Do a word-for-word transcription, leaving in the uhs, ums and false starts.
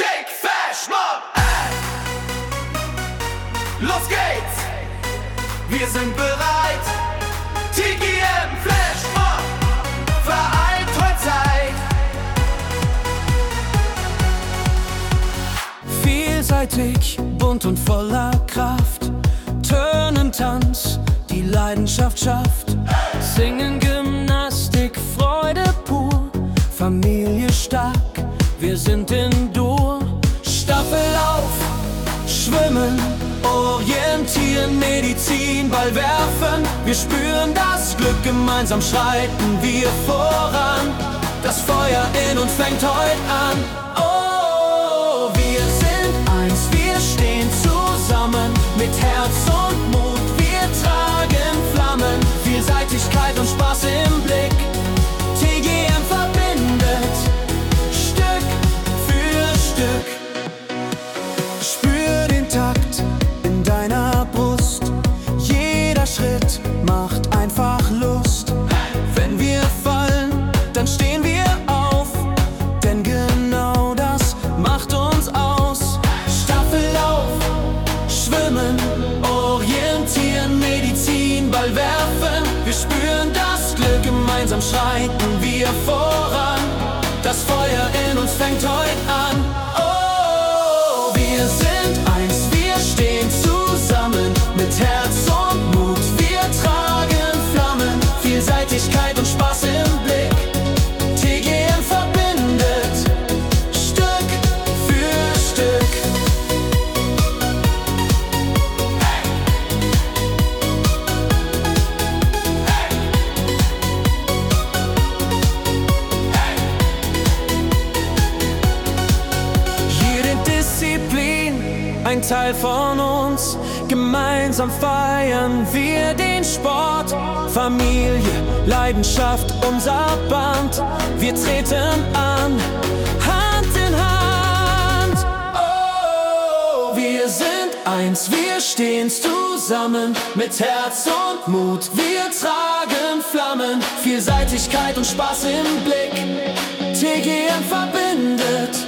Shake, Fash, Mob, ey. Los geht's, wir sind bereit. T G M, Flash, Mob, vereint heute Zeit. Vielseitig, bunt und voller Kraft. Turnen, Tanz, die Leidenschaft schafft. Singen, Gymnastik, Freude pur. Familie stark, wir sind in Dur. Staffellauf, Schwimmen, orientieren, Medizin, Ball werfen. Wir spüren das Glück, gemeinsam schreiten wir voran. Das Feuer in uns fängt heut an. Oh, wir sind eins, wir stehen zusammen. Mit Herz und Mut, wir tragen Flammen. Vielseitigkeit und Spaß im Blick. T G M verbindet Stück für Stück. Spür den Takt in deiner Brust. Jeder Schritt macht einfach Lust. Wenn wir fallen, dann stehen wir auf. Denn genau das macht uns aus. Staffellauf, Schwimmen, orientieren, Medizin, Ball werfen. Wir spüren das Glück, gemeinsam schreiten wir voran. Das Feuer in uns fängt heut an. Oh, wir sind eins, wir stehen zusammen. Mit Herz und Mut, wir tragen Flammen. Vielseitigkeit und Spaß im Blick. T G M verbindet Stück für Stück. Jede Disziplin, ein Teil von uns. Gemeinsam feiern wir den Sport. Familie, Leidenschaft, unser Band. Wir treten an, Hand in Hand. Oh, wir sind eins, wir stehen zusammen. Mit Herz und Mut, wir tragen Flammen. Vielseitigkeit und Spaß im Blick. T G M verbindet